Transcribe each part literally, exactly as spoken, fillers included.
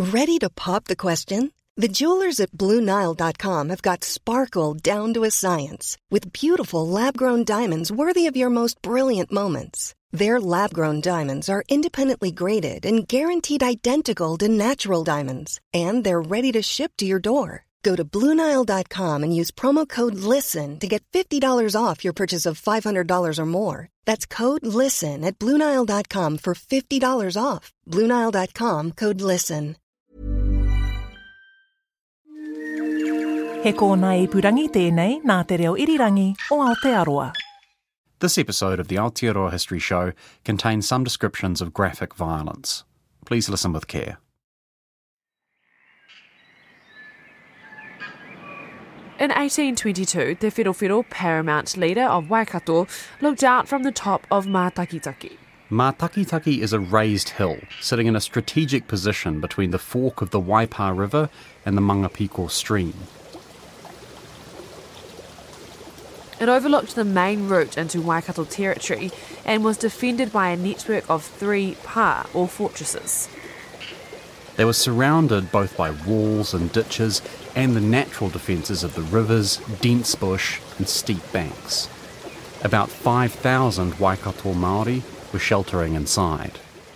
Ready to pop the question? The jewelers at Blue Nile dot com have got sparkle down to a science with beautiful lab-grown diamonds worthy of your most brilliant moments. Their lab-grown diamonds are independently graded and guaranteed identical to natural diamonds, and they're ready to ship to your door. Go to Blue Nile dot com and use promo code LISTEN to get fifty dollars off your purchase of five hundred dollars or more. That's code LISTEN at Blue Nile dot com for fifty dollars off. Blue Nile dot com, code LISTEN. He kōna i purangi tēnei nā te reo irirangi o Aotearoa. This episode of the Aotearoa History Show contains some descriptions of graphic violence. Please listen with care. In eighteen twenty-two, Te Whirowhiro, paramount leader of Waikato, looked out from the top of Mātakitaki. Mātakitaki is a raised hill, sitting in a strategic position between the fork of the Waipa River and the Mangapiko stream. It overlooked the main route into Waikato territory and was defended by a network of three pa, or fortresses. They were surrounded both by walls and ditches and the natural defences of the rivers, dense bush and steep banks. About five thousand Waikato Māori were sheltering inside.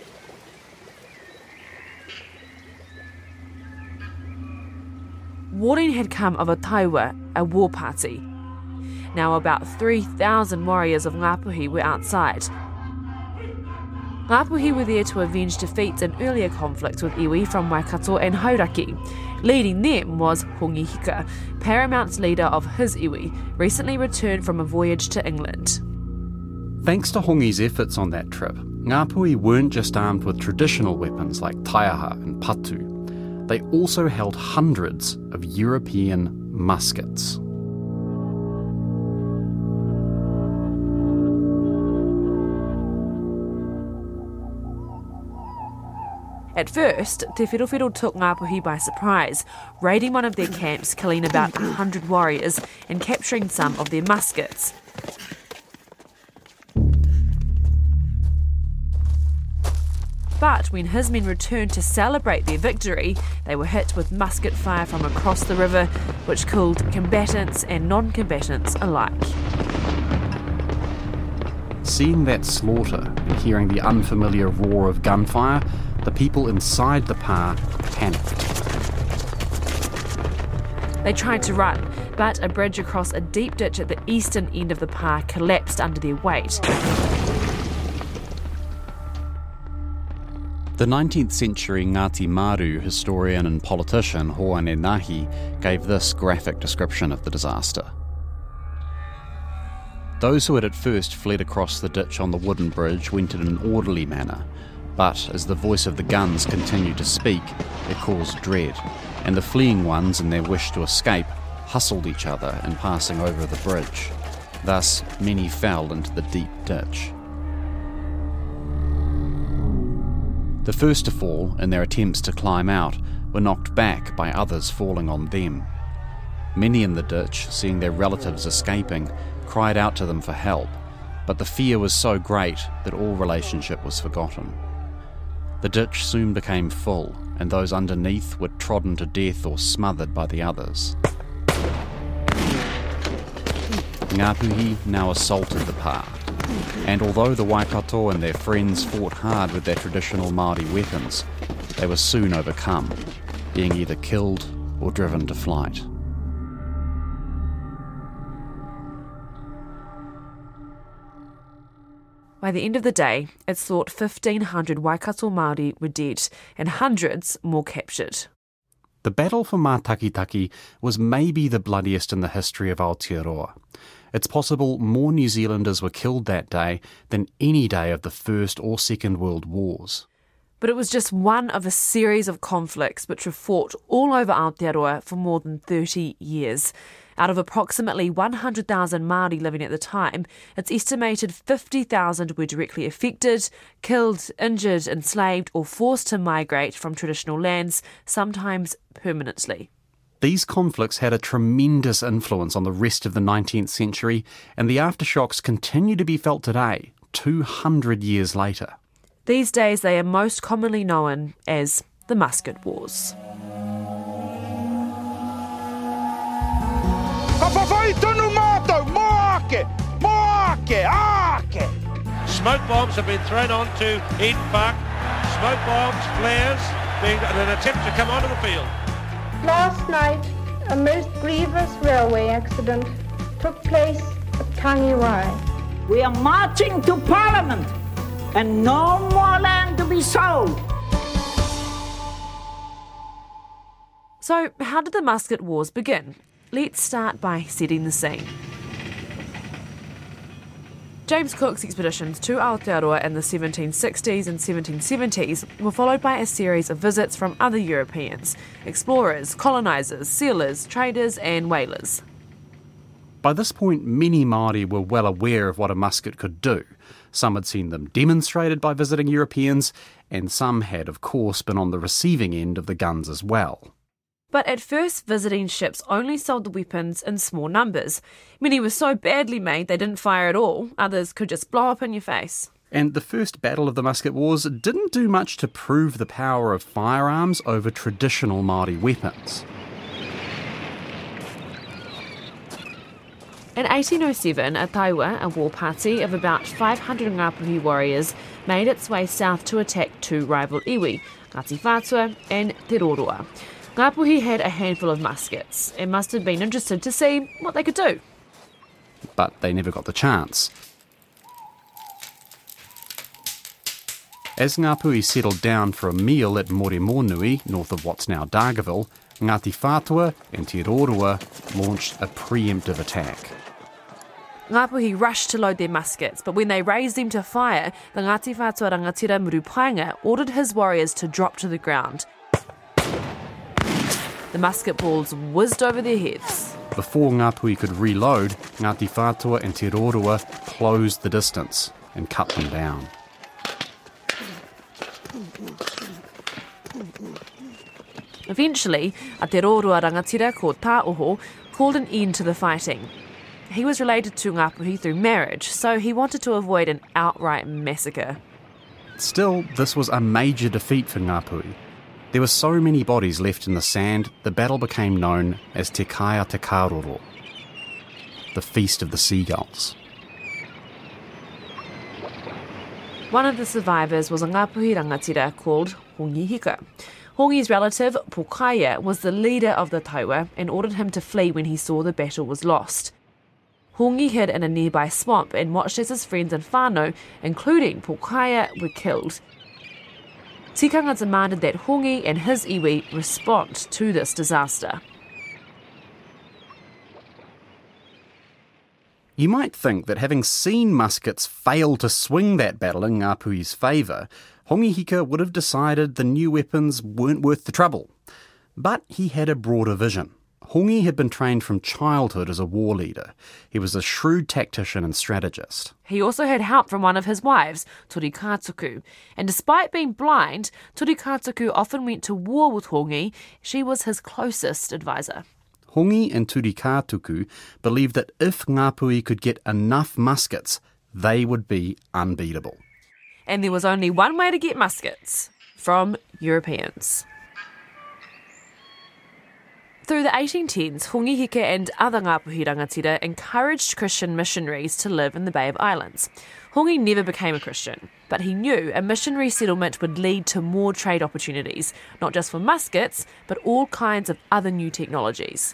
Warning had come of a taiwa, a war party. Now about three thousand warriors of Ngāpuhi were outside. Ngāpuhi were there to avenge defeats in earlier conflicts with iwi from Waikato and Hauraki. Leading them was Hongi Hika, paramount leader of his iwi, recently returned from a voyage to England. Thanks to Hongi's efforts on that trip, Ngāpuhi weren't just armed with traditional weapons like taiaha and patu. They also held hundreds of European muskets. At first, Te Whirowhiro took Ngāpuhi by surprise, raiding one of their camps, killing about one hundred warriors and capturing some of their muskets. But when his men returned to celebrate their victory, they were hit with musket fire from across the river, which killed combatants and non-combatants alike. Seeing that slaughter and hearing the unfamiliar roar of gunfire, the people inside the pa panicked. They tried to run, but a bridge across a deep ditch at the eastern end of the pa collapsed under their weight. The nineteenth century Ngāti Maru historian and politician Hoane Nahi gave this graphic description of the disaster. Those who had at first fled across the ditch on the wooden bridge went in an orderly manner, but as the voice of the guns continued to speak, it caused dread, and the fleeing ones, in their wish to escape, hustled each other in passing over the bridge. Thus, many fell into the deep ditch. The first to fall, in their attempts to climb out, were knocked back by others falling on them. Many in the ditch, seeing their relatives escaping, cried out to them for help, but the fear was so great that all relationship was forgotten. The ditch soon became full, and those underneath were trodden to death or smothered by the others. Ngāpuhi now assaulted the pa, and although the Waikato and their friends fought hard with their traditional Māori weapons, they were soon overcome, being either killed or driven to flight. By the end of the day, it's thought fifteen hundred Waikato Māori were dead and hundreds more captured. The battle for Mātakitaki was maybe the bloodiest in the history of Aotearoa. It's possible more New Zealanders were killed that day than any day of the First or Second World Wars. But it was just one of a series of conflicts which were fought all over Aotearoa for more than thirty years. Out of approximately one hundred thousand Māori living at the time, it's estimated fifty thousand were directly affected, killed, injured, enslaved or forced to migrate from traditional lands, sometimes permanently. These conflicts had a tremendous influence on the rest of the nineteenth century, and the aftershocks continue to be felt today, two hundred years later. These days they are most commonly known as the Musket Wars. Smoke bombs have been thrown onto Eden Park. Smoke bombs, flares, being an attempt to come onto the field. Last night, a most grievous railway accident took place at Tangiwai. We are marching to Parliament and no more land to be sold. So, how did the Musket Wars begin? Let's start by setting the scene. James Cook's expeditions to Aotearoa in the seventeen sixties and seventeen seventies were followed by a series of visits from other Europeans, explorers, colonisers, sealers, traders and whalers. By this point, many Māori were well aware of what a musket could do. Some had seen them demonstrated by visiting Europeans, and some had, of course, been on the receiving end of the guns as well. But at first, visiting ships only sold the weapons in small numbers. Many were so badly made they didn't fire at all. Others could just blow up in your face. And the first battle of the Musket Wars didn't do much to prove the power of firearms over traditional Māori weapons. In eighteen oh seven, a Taiwa, a war party of about five hundred Ngāpuhi warriors, made its way south to attack two rival iwi, Ngāti Whātua and Te Roroa. Ngāpuhi had a handful of muskets and must have been interested to see what they could do. But they never got the chance. As Ngāpuhi settled down for a meal at Moremonui, north of what's now Dargaville, Ngāti Whātua and Te Roroa launched a preemptive attack. Ngāpuhi rushed to load their muskets, but when they raised them to fire, the Ngāti Whātua rangatira Murupainga ordered his warriors to drop to the ground. The musket balls whizzed over their heads. Before Ngāpuhi could reload, Ngāti Whātua and Te Roroa closed the distance and cut them down. Eventually, a Te Roroa rangatira called Tāoho called an end to the fighting. He was related to Ngāpuhi through marriage, so he wanted to avoid an outright massacre. Still, this was a major defeat for Ngāpuhi. There were so many bodies left in the sand, the battle became known as Te Kaia Te Karoro, the Feast of the Seagulls. One of the survivors was a Ngāpuhi rangatira called Hongi Hika. Hongi's relative, Pokaia, was the leader of the Taiwa and ordered him to flee when he saw the battle was lost. Hongi hid in a nearby swamp and watched as his friends and whānau, including Pokaia, were killed. Tikanga demanded that Hongi and his iwi respond to this disaster. You might think that having seen muskets fail to swing that battle in Ngāpuhi's favour, Hongi Hika would have decided the new weapons weren't worth the trouble. But he had a broader vision. Hongi had been trained from childhood as a war leader. He was a shrewd tactician and strategist. He also had help from one of his wives, Turikātuku. And despite being blind, Turikātuku often went to war with Hongi. She was his closest advisor. Hongi and Turikātuku believed that if Ngāpuhi could get enough muskets, they would be unbeatable. And there was only one way to get muskets, from Europeans. Through the eighteen tens, Hongi Hika and other Ngāpuhi rangatira encouraged Christian missionaries to live in the Bay of Islands. Hongi never became a Christian, but he knew a missionary settlement would lead to more trade opportunities, not just for muskets, but all kinds of other new technologies.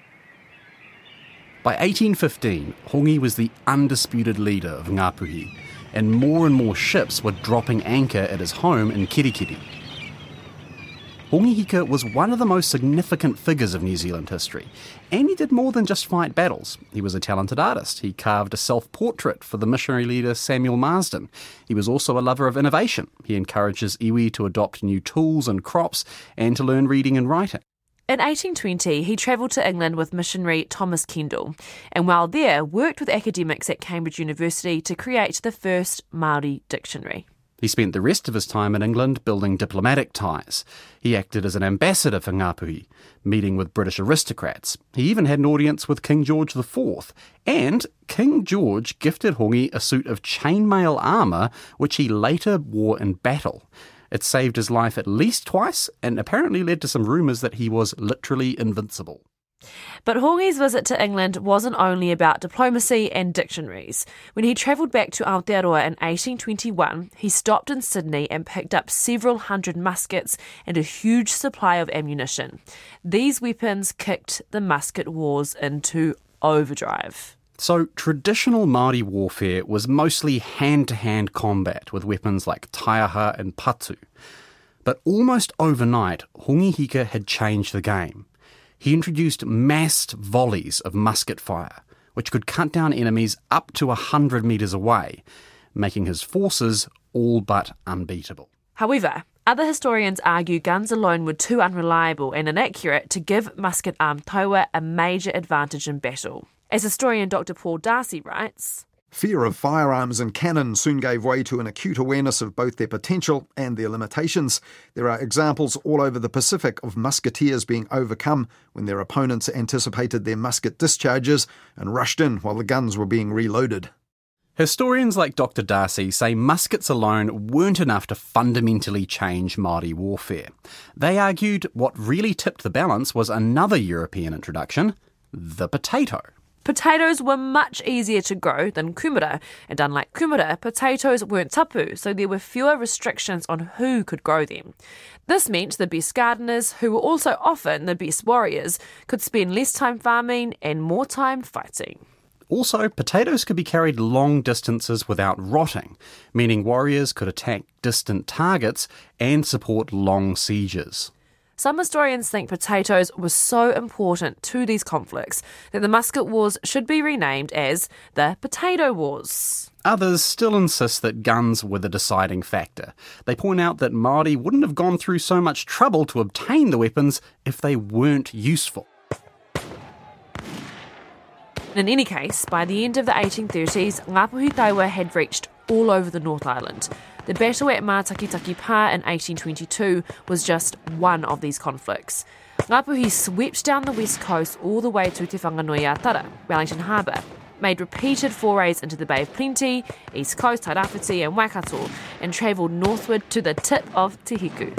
By eighteen fifteen, Hongi was the undisputed leader of Ngāpuhi, and more and more ships were dropping anchor at his home in Kirikiri. Hongi Hika was one of the most significant figures of New Zealand history, and he did more than just fight battles. He was a talented artist. He carved a self-portrait for the missionary leader Samuel Marsden. He was also a lover of innovation. He encouraged his iwi to adopt new tools and crops and to learn reading and writing. In eighteen twenty, he travelled to England with missionary Thomas Kendall, and while there, worked with academics at Cambridge University to create the first Māori dictionary. He spent the rest of his time in England building diplomatic ties. He acted as an ambassador for Ngāpuhi, meeting with British aristocrats. He even had an audience with King George the Fourth. And King George gifted Hongi a suit of chainmail armour, which he later wore in battle. It saved his life at least twice and apparently led to some rumours that he was literally invincible. But Hongi's visit to England wasn't only about diplomacy and dictionaries. When he travelled back to Aotearoa in eighteen twenty-one, he stopped in Sydney and picked up several hundred muskets and a huge supply of ammunition. These weapons kicked the musket wars into overdrive. So, traditional Māori warfare was mostly hand-to-hand combat with weapons like taiaha and patu. But almost overnight, Hongi Hika had changed the game. He introduced massed volleys of musket fire, which could cut down enemies up to one hundred metres away, making his forces all but unbeatable. However, other historians argue guns alone were too unreliable and inaccurate to give musket-armed taua a major advantage in battle. As historian Doctor Paul Darcy writes, fear of firearms and cannon soon gave way to an acute awareness of both their potential and their limitations. There are examples all over the Pacific of musketeers being overcome when their opponents anticipated their musket discharges and rushed in while the guns were being reloaded. Historians like Doctor Darcy say muskets alone weren't enough to fundamentally change Māori warfare. They argued what really tipped the balance was another European introduction, the potato. Potatoes were much easier to grow than kumara, and unlike kumara, potatoes weren't tapu, so there were fewer restrictions on who could grow them. This meant the best gardeners, who were also often the best warriors, could spend less time farming and more time fighting. Also, potatoes could be carried long distances without rotting, meaning warriors could attack distant targets and support long sieges. Some historians think potatoes were so important to these conflicts that the musket wars should be renamed as the Potato Wars. Others still insist that guns were the deciding factor. They point out that Māori wouldn't have gone through so much trouble to obtain the weapons if they weren't useful. In any case, by the end of the eighteen thirties, Ngāpuhi Taua had reached all over the North Island. The battle at Mātakitaki Pā in eighteen twenty-two was just one of these conflicts. Ngāpuhi swept down the west coast all the way to Te Whanganui-a-Tara, Wellington Harbour, made repeated forays into the Bay of Plenty, East Coast, Tairāwhiti and Waikato, and travelled northward to the tip of Te Hiku.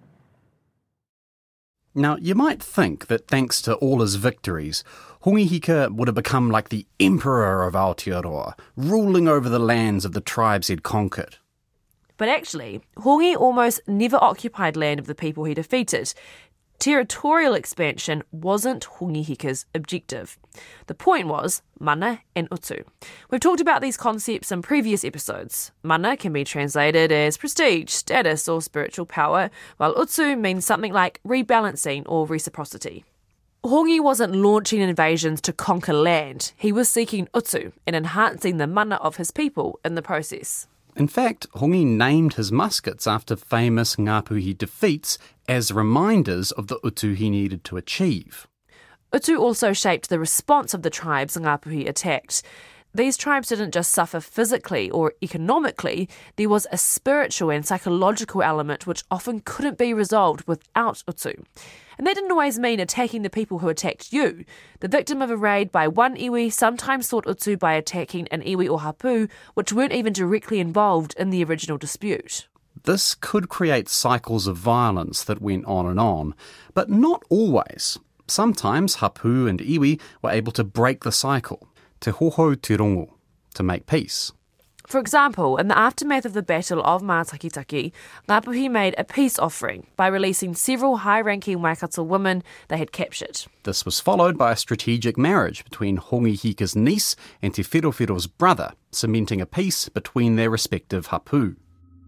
Now, you might think that thanks to all his victories, Hongi Hika would have become like the Emperor of Aotearoa, ruling over the lands of the tribes he'd conquered. But actually, Hongi almost never occupied land of the people he defeated. Territorial expansion wasn't Hongi Hika's objective. The point was mana and utu. We've talked about these concepts in previous episodes. Mana can be translated as prestige, status or spiritual power, while utu means something like rebalancing or reciprocity. Hongi wasn't launching invasions to conquer land. He was seeking utu and enhancing the mana of his people in the process. In fact, Hongi named his muskets after famous Ngāpuhi defeats as reminders of the utu he needed to achieve. Utu also shaped the response of the tribes Ngāpuhi attacked. These tribes didn't just suffer physically or economically, there was a spiritual and psychological element which often couldn't be resolved without utu. And that didn't always mean attacking the people who attacked you. The victim of a raid by one iwi sometimes sought utu by attacking an iwi or hapu, which weren't even directly involved in the original dispute. This could create cycles of violence that went on and on, but not always. Sometimes hapu and iwi were able to break the cycle, te hoho te rongo, to make peace. For example, in the aftermath of the Battle of Mātakitaki, Ngāpuhi made a peace offering by releasing several high-ranking Waikato women they had captured. This was followed by a strategic marriage between Hongi Hika's niece and Te Whirowhiro's brother, cementing a peace between their respective hapu.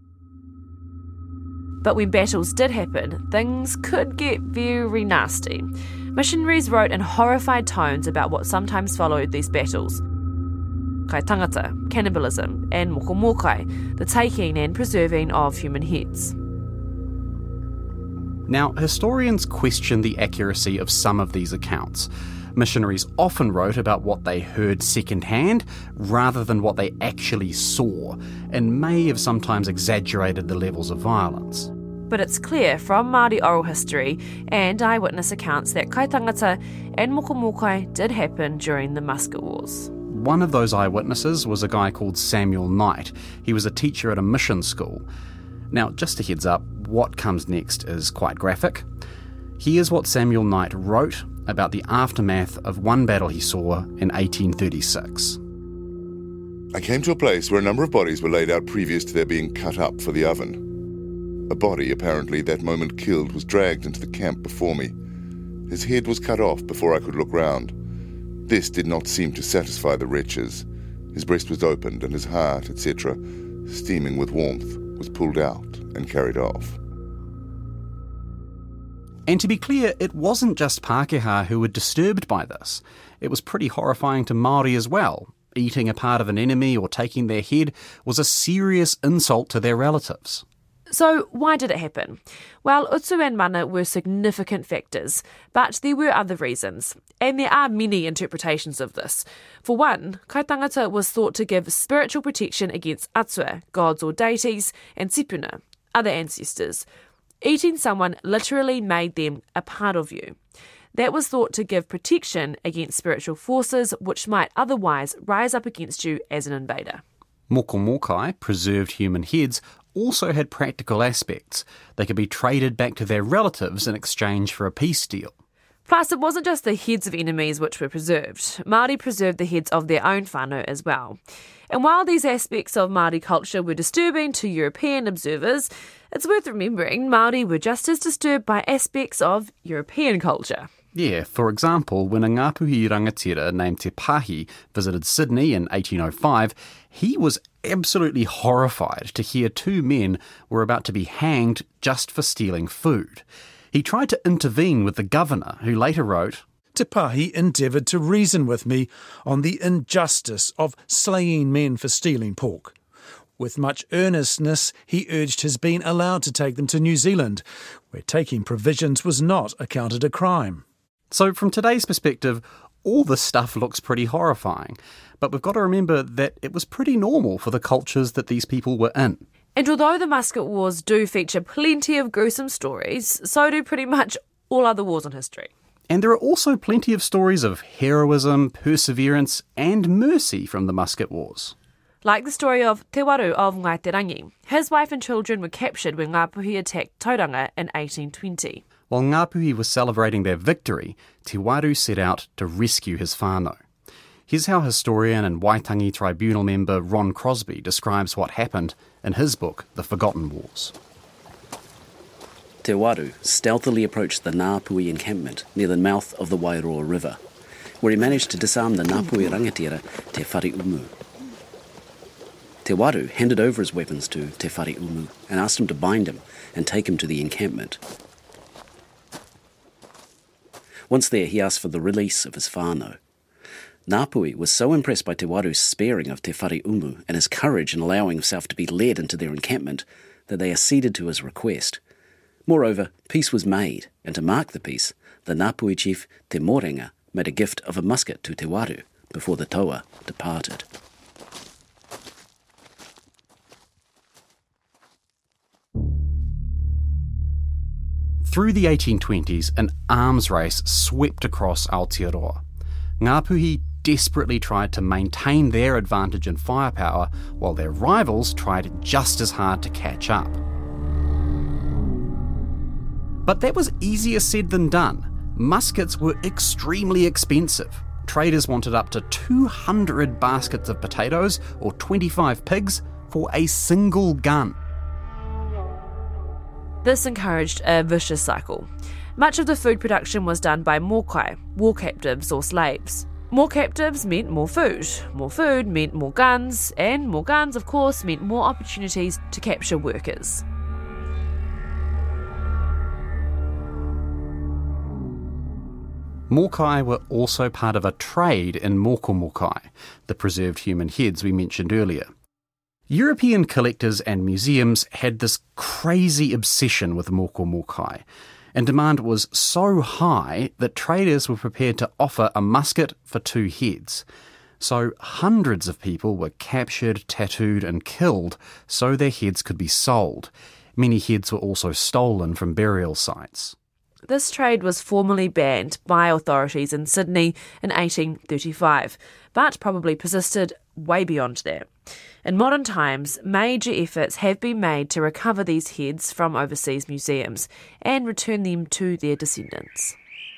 But when battles did happen, things could get very nasty. Missionaries wrote in horrified tones about what sometimes followed these battles. Kai tangata, cannibalism, and mokomokai, the taking and preserving of human heads. Now, historians question the accuracy of some of these accounts. Missionaries often wrote about what they heard secondhand rather than what they actually saw, and may have sometimes exaggerated the levels of violence. But it's clear from Māori oral history and eyewitness accounts that kai tangata and mokomokai did happen during the Musket Wars. One of those eyewitnesses was a guy called Samuel Knight. He was a teacher at a mission school. Now, just a heads up, what comes next is quite graphic. Here's what Samuel Knight wrote about the aftermath of one battle he saw in eighteen thirty-six. I came to a place where a number of bodies were laid out previous to their being cut up for the oven. A body, apparently that moment killed, was dragged into the camp before me. His head was cut off before I could look round. This did not seem to satisfy the wretches. His breast was opened and his heart, et cetera, steaming with warmth, was pulled out and carried off. And to be clear, it wasn't just Pākehā who were disturbed by this. It was pretty horrifying to Māori as well. Eating a part of an enemy or taking their head was a serious insult to their relatives. So why did it happen? Well, utu and mana were significant factors, but there were other reasons, and there are many interpretations of this. For one, kai tangata was thought to give spiritual protection against atua, gods or deities, and sipuna, other ancestors. Eating someone literally made them a part of you. That was thought to give protection against spiritual forces which might otherwise rise up against you as an invader. Moko mokai, preserved human heads, also had practical aspects. They could be traded back to their relatives in exchange for a peace deal. Plus, it wasn't just the heads of enemies which were preserved. Māori preserved the heads of their own whānau as well. And while these aspects of Māori culture were disturbing to European observers, it's worth remembering Māori were just as disturbed by aspects of European culture. Yeah, for example, when a Ngāpuhi rangatira named Te Pahi visited Sydney in eighteen oh five, he was absolutely horrified to hear two men were about to be hanged just for stealing food. He tried to intervene with the governor, who later wrote, Te Pahi endeavoured to reason with me on the injustice of slaying men for stealing pork. With much earnestness, he urged his being allowed to take them to New Zealand, where taking provisions was not accounted a crime. So from today's perspective, all this stuff looks pretty horrifying. But we've got to remember that it was pretty normal for the cultures that these people were in. And although the Musket Wars do feature plenty of gruesome stories, so do pretty much all other wars in history. And there are also plenty of stories of heroism, perseverance and mercy from the Musket Wars. Like the story of Te Waru of Ngaiterangi. His wife and children were captured when Ngāpuhi attacked Tauranga in eighteen twenty. While Ngāpuhi was celebrating their victory, Te Waru set out to rescue his whānau. Here's how historian and Waitangi Tribunal member Ron Crosby describes what happened in his book, The Forgotten Wars. Te Waru stealthily approached the Ngāpuhi encampment near the mouth of the Wairoa River, where he managed to disarm the Ngāpuhi rangatira Te Whare Umu. Te Waru handed over his weapons to Te Whare Umu and asked him to bind him and take him to the encampment. Once there, he asked for the release of his whānau. Ngāpuhi was so impressed by Te Waru's sparing of Te Whare Umu and his courage in allowing himself to be led into their encampment that they acceded to his request. Moreover, peace was made, and to mark the peace, the Ngāpuhi chief Te Morenga made a gift of a musket to Te Waru before the toa departed. Through the eighteen twenties, an arms race swept across Aotearoa. Ngāpuhi desperately tried to maintain their advantage in firepower, while their rivals tried just as hard to catch up. But that was easier said than done. Muskets were extremely expensive. Traders wanted up to two hundred baskets of potatoes or twenty-five pigs for a single gun. This encouraged a vicious cycle. Much of the food production was done by mokai, war captives or slaves. More captives meant more food. More food meant more guns, and more guns, of course, meant more opportunities to capture workers. Mokai were also part of a trade in moko mokai, the preserved human heads we mentioned earlier. European collectors and museums had this crazy obsession with moko mokai, and demand was so high that traders were prepared to offer a musket for two heads. So hundreds of people were captured, tattooed and killed so their heads could be sold. Many heads were also stolen from burial sites. This trade was formally banned by authorities in Sydney in eighteen thirty-five, but probably persisted way beyond that. In modern times, major efforts have been made to recover these heads from overseas museums and return them to their descendants.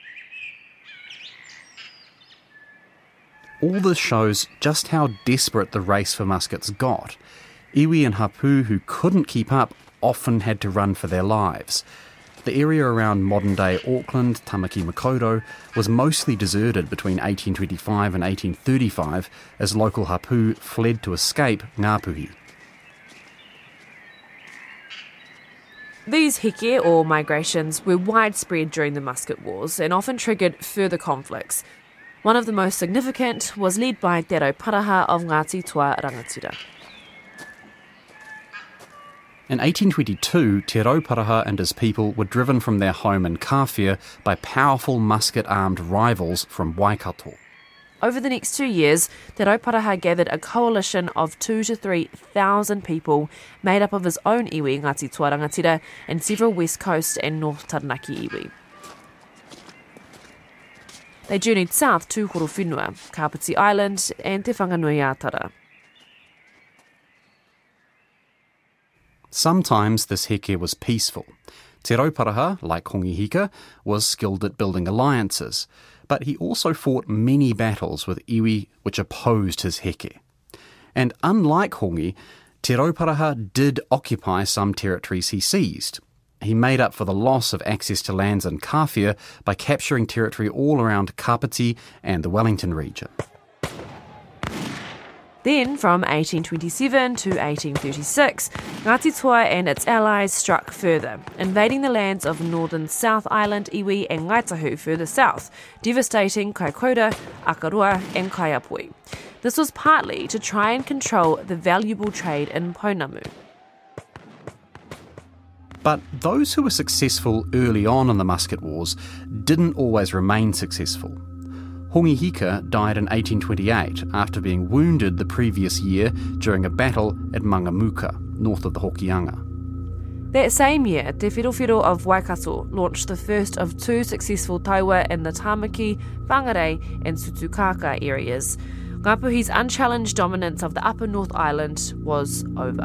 All this shows just how desperate the race for muskets got. Iwi and hapu who couldn't keep up often had to run for their lives. The area around modern-day Auckland, Tamaki Makaurau, was mostly deserted between eighteen twenty-five and eighteen thirty-five as local hapu fled to escape Ngāpuhi. These heke, or migrations, were widespread during the Musket Wars and often triggered further conflicts. One of the most significant was led by Te Rauparaha of Ngāti Toa Rangatira. In eighteen twenty-two, Te Rauparaha and his people were driven from their home in Kāwhia by powerful musket-armed rivals from Waikato. Over the next two years, Te Rauparaha gathered a coalition of two to three thousand people made up of his own iwi, Ngāti Toa Rangatira, and several West Coast and North Taranaki iwi. They journeyed south to Horowhenua, Kapiti Island and Te Whanganui-a-Tara. Sometimes this heke was peaceful. Te Rauparaha, like Hongi Hika, was skilled at building alliances, but he also fought many battles with iwi which opposed his heke. And unlike Hongi, Te Rauparaha did occupy some territories he seized. He made up for the loss of access to lands in Kāwhia by capturing territory all around Kapiti and the Wellington region. Then, from eighteen twenty-seven to eighteen thirty-six, Ngāti Toa and its allies struck further, invading the lands of northern South Island, iwi and Ngaitahu further south, devastating Kaikoura, Akarua and Kaiapoi. This was partly to try and control the valuable trade in Pounamu. But those who were successful early on in the Musket Wars didn't always remain successful. Hongi Hika died in eighteen twenty-eight after being wounded the previous year during a battle at Mangamuka, north of the Hokianga. That same year, Te Whirowhiro of Waikato launched the first of two successful tauā in the Tamaki, Whangarei and Sutukaka areas. Ngāpuhi's unchallenged dominance of the Upper North Island was over.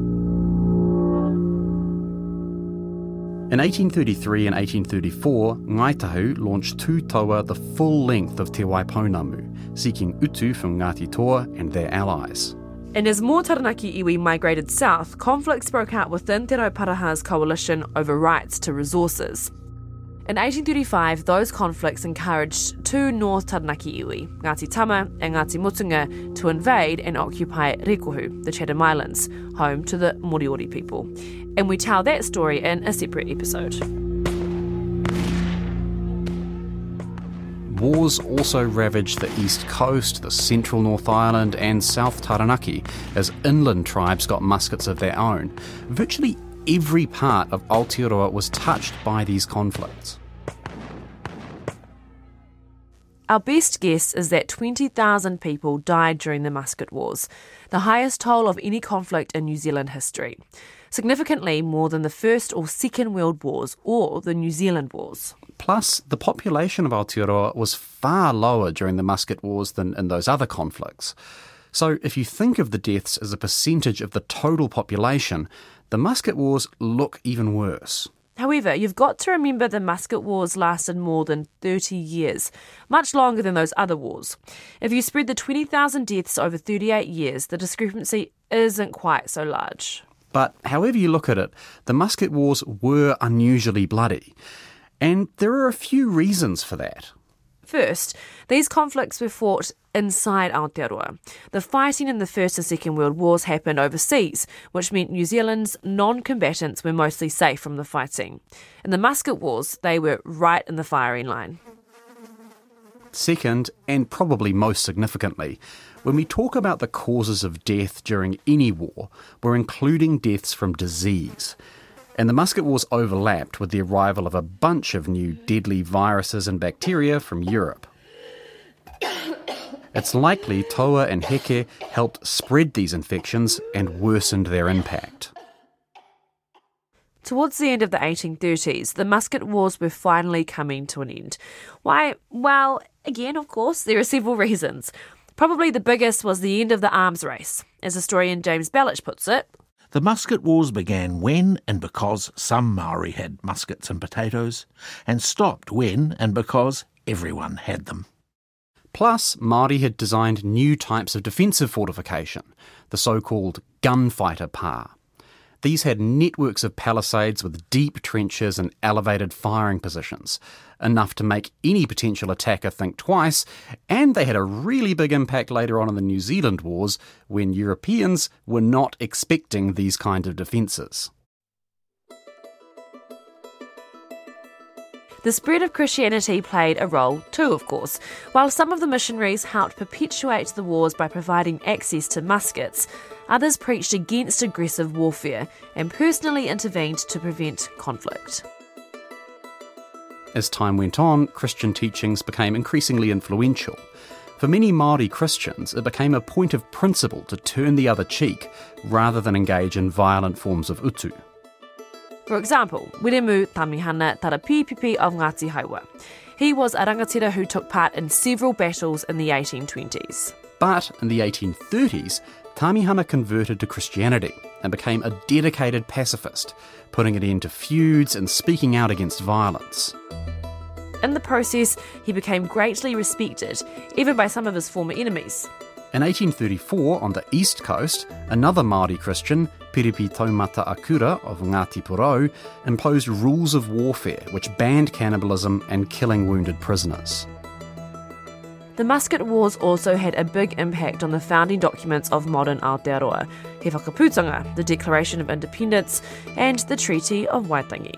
In eighteen thirty-three and eighteen thirty-four, Ngaitahu launched two tauā the full length of Te Waipounamu, seeking utu from Ngāti Toa and their allies. And as more Taranaki iwi migrated south, conflicts broke out within Te Rauparaha's coalition over rights to resources. In eighteen thirty-five, those conflicts encouraged two North Taranaki iwi, Ngāti Tama and Ngāti Motunga, to invade and occupy Rikohu, the Chatham Islands, home to the Moriori people. And we tell that story in a separate episode. Wars also ravaged the east coast, the central North Island and South Taranaki as inland tribes got muskets of their own. Virtually every part of Aotearoa was touched by these conflicts. Our best guess is that twenty thousand people died during the Musket Wars, the highest toll of any conflict in New Zealand history. Significantly more than the First or Second World Wars or the New Zealand Wars. Plus, the population of Aotearoa was far lower during the Musket Wars than in those other conflicts. So if you think of the deaths as a percentage of the total population, the Musket Wars look even worse. However, you've got to remember the Musket Wars lasted more than thirty years, much longer than those other wars. If you spread the twenty thousand deaths over thirty-eight years, the discrepancy isn't quite so large. But however you look at it, the Musket Wars were unusually bloody. And there are a few reasons for that. First, these conflicts were fought inside Aotearoa. The fighting in the First and Second World Wars happened overseas, which meant New Zealand's non-combatants were mostly safe from the fighting. In the Musket Wars, they were right in the firing line. Second, and probably most significantly, when we talk about the causes of death during any war, we're including deaths from disease. And the Musket Wars overlapped with the arrival of a bunch of new deadly viruses and bacteria from Europe. It's likely Toa and Heke helped spread these infections and worsened their impact. Towards the end of the eighteen thirties, the Musket Wars were finally coming to an end. Why? Well, again, of course, there are several reasons. Probably the biggest was the end of the arms race. As historian James Bellich puts it, the musket wars began when and because some Maori had muskets and potatoes, and stopped when and because everyone had them. Plus, Māori had designed new types of defensive fortification, the so-called gunfighter pā. These had networks of palisades with deep trenches and elevated firing positions, enough to make any potential attacker think twice, and they had a really big impact later on in the New Zealand Wars when Europeans were not expecting these kind of defences. The spread of Christianity played a role too, of course. While some of the missionaries helped perpetuate the wars by providing access to muskets, others preached against aggressive warfare and personally intervened to prevent conflict. As time went on, Christian teachings became increasingly influential. For many Māori Christians, it became a point of principle to turn the other cheek rather than engage in violent forms of utu. For example, Wiremu Tamihana Tarapipipi of Ngāti Hauwa. He was a rangatira who took part in several battles in the eighteen twenties. But in the eighteen thirties, Tamihana converted to Christianity and became a dedicated pacifist, putting an end to feuds and speaking out against violence. In the process, he became greatly respected, even by some of his former enemies. In eighteen thirty-four, on the east coast, another Māori Christian, Piripi Taumata Akura of Ngāti Porou, imposed rules of warfare which banned cannibalism and killing wounded prisoners. The musket wars also had a big impact on the founding documents of modern Aotearoa, He Whakaputanga, the Declaration of Independence, and the Treaty of Waitangi.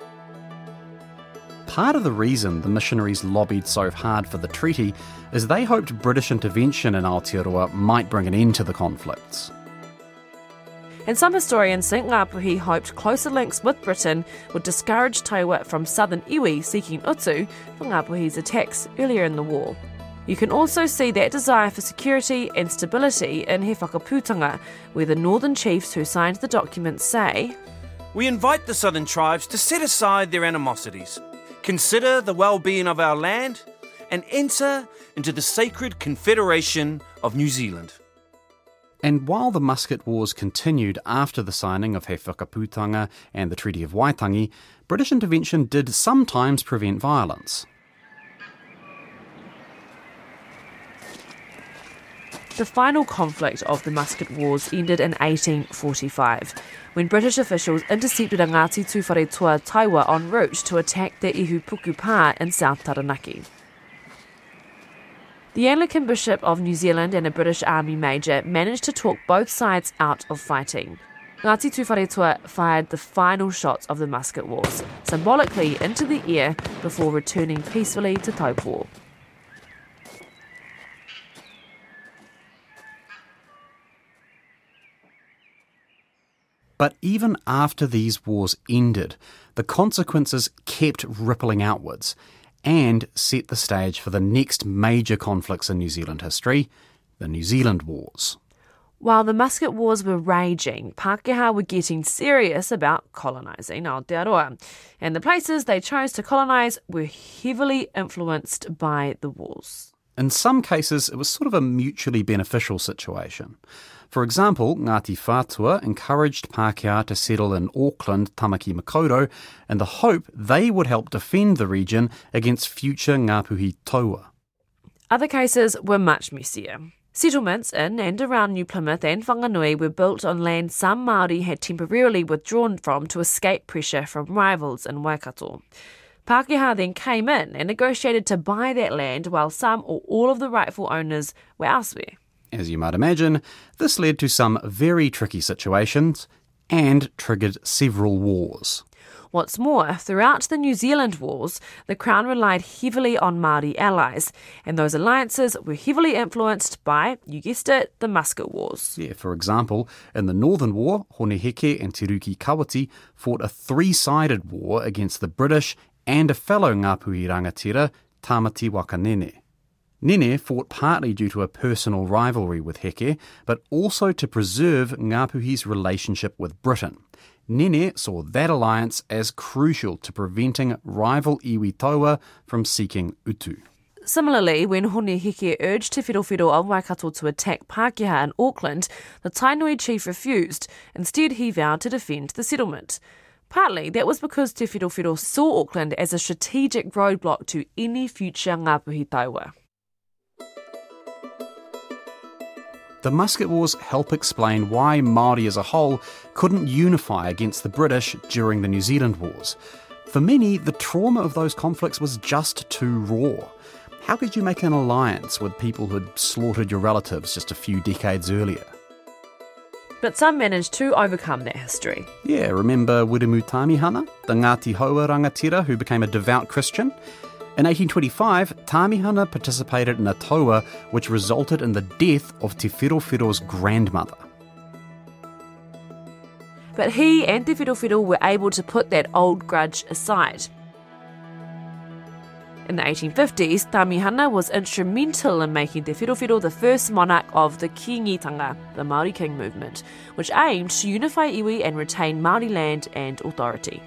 Part of the reason the missionaries lobbied so hard for the treaty is they hoped British intervention in Aotearoa might bring an end to the conflicts. And some historians think Ngāpuhi hoped closer links with Britain would discourage Taiwa from southern iwi seeking utu for Ngāpuhi's attacks earlier in the war. You can also see that desire for security and stability in He Whakaputanga, where the northern chiefs who signed the documents say, "We invite the southern tribes to set aside their animosities, consider the well-being of our land, and enter into the sacred Confederation of New Zealand." And while the musket wars continued after the signing of He Whakaputanga and the Treaty of Waitangi, British intervention did sometimes prevent violence. The final conflict of the musket wars ended in eighteen forty-five, when British officials intercepted a Ngāti Tuwharetua Taiwa en route to attack the Ihupuku Pā in South Taranaki. The Anglican Bishop of New Zealand and a British Army Major managed to talk both sides out of fighting. Ngāti Tuwharetua fired the final shots of the musket wars, symbolically into the air before returning peacefully to Taupo. But even after these wars ended, the consequences kept rippling outwards and set the stage for the next major conflicts in New Zealand history, the New Zealand Wars. While the musket wars were raging, Pākehā were getting serious about colonising Aotearoa, and the places they chose to colonise were heavily influenced by the wars. In some cases, it was sort of a mutually beneficial situation. For example, Ngāti Whātua encouraged Pākehā to settle in Auckland, Tamaki Makaurau, in the hope they would help defend the region against future Ngāpuhi Taua. Other cases were much messier. Settlements in and around New Plymouth and Whanganui were built on land some Māori had temporarily withdrawn from to escape pressure from rivals in Waikato. Pākehā then came in and negotiated to buy that land while some or all of the rightful owners were elsewhere. As you might imagine, this led to some very tricky situations and triggered several wars. What's more, throughout the New Zealand Wars, the Crown relied heavily on Māori allies, and those alliances were heavily influenced by, you guessed it, the musket wars. Yeah, for example, in the Northern War, Honeheke and Te Ruki Kawati fought a three-sided war against the British and a fellow Ngāpuhi rangatira, Tamati Wakanene. Nene fought partly due to a personal rivalry with Heke, but also to preserve Ngāpuhi's relationship with Britain. Nene saw that alliance as crucial to preventing rival iwi Taua from seeking utu. Similarly, when Hone Heke urged Te Whirowhiro of Waikato to attack Pākehā in Auckland, the Tainui chief refused. Instead, he vowed to defend the settlement. Partly, that was because Te Whirowhiro saw Auckland as a strategic roadblock to any future Ngāpuhi Tauā. The Musket Wars help explain why Māori as a whole couldn't unify against the British during the New Zealand Wars. For many, the trauma of those conflicts was just too raw. How could you make an alliance with people who'd slaughtered your relatives just a few decades earlier? But some managed to overcome that history. Yeah, remember Wiremu Tāmihana, the Ngāti Hoa rangatira who became a devout Christian? In eighteen twenty-five, Tāmihana participated in a taua which resulted in the death of Te Whirowhiro's grandmother. But he and Te Whirowhiro were able to put that old grudge aside. In the eighteen fifties, Tāmihana was instrumental in making Te Whirowhiro the first monarch of the Kingitanga, the Māori King movement, which aimed to unify iwi and retain Māori land and authority.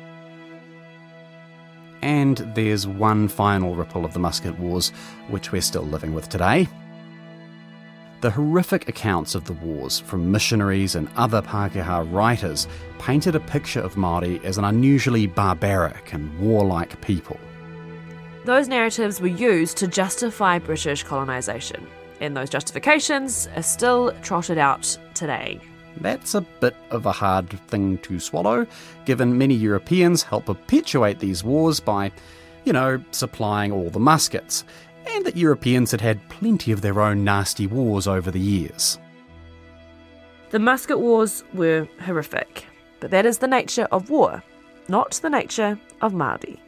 And there's one final ripple of the Musket Wars, which we're still living with today. The horrific accounts of the wars from missionaries and other Pākehā writers painted a picture of Māori as an unusually barbaric and warlike people. Those narratives were used to justify British colonisation, and those justifications are still trotted out today. That's a bit of a hard thing to swallow, given many Europeans help perpetuate these wars by, you know, supplying all the muskets, and that Europeans had had plenty of their own nasty wars over the years. The Musket Wars were horrific, but that is the nature of war, not the nature of Māori.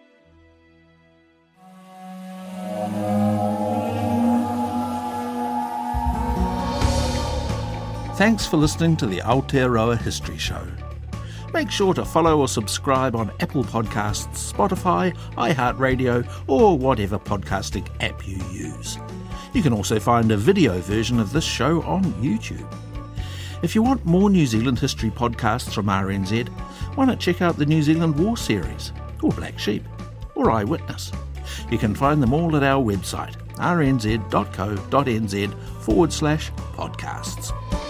Thanks for listening to the Aotearoa History Show. Make sure to follow or subscribe on Apple Podcasts, Spotify, iHeartRadio, or whatever podcasting app you use. You can also find a video version of this show on YouTube. If you want more New Zealand history podcasts from R N Z, why not check out the New Zealand War Series, or Black Sheep, or Eyewitness. You can find them all at our website, rnz.co.nz forward slash podcasts.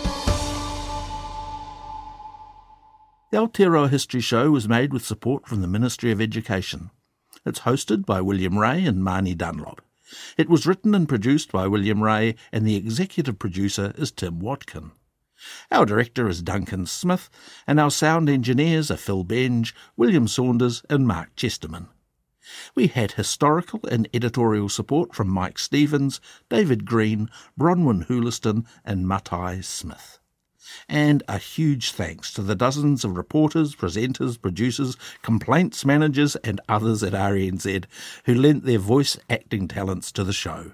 The Aotearoa History Show was made with support from the Ministry of Education. It's hosted by William Ray and Marnie Dunlop. It was written and produced by William Ray, and the executive producer is Tim Watkin. Our director is Duncan Smith, and our sound engineers are Phil Benge, William Saunders and Mark Chesterman. We had historical and editorial support from Mike Stevens, David Green, Bronwyn Huliston and Matai Smith. And a huge thanks to the dozens of reporters, presenters, producers, complaints managers and others at R N Z who lent their voice acting talents to the show.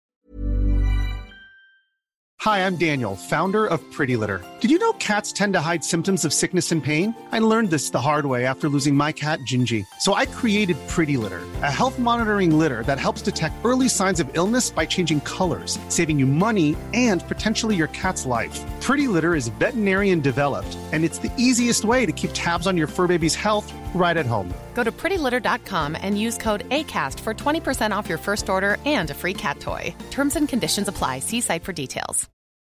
Hi, I'm Daniel, founder of Pretty Litter. Did you know cats tend to hide symptoms of sickness and pain? I learned this the hard way after losing my cat, Gingy. So I created Pretty Litter, a health monitoring litter that helps detect early signs of illness by changing colors, saving you money and potentially your cat's life. Pretty Litter is veterinarian developed, and it's the easiest way to keep tabs on your fur baby's health right at home. Go to pretty litter dot com and use code ACAST for twenty percent off your first order and a free cat toy. Terms and conditions apply. See site for details.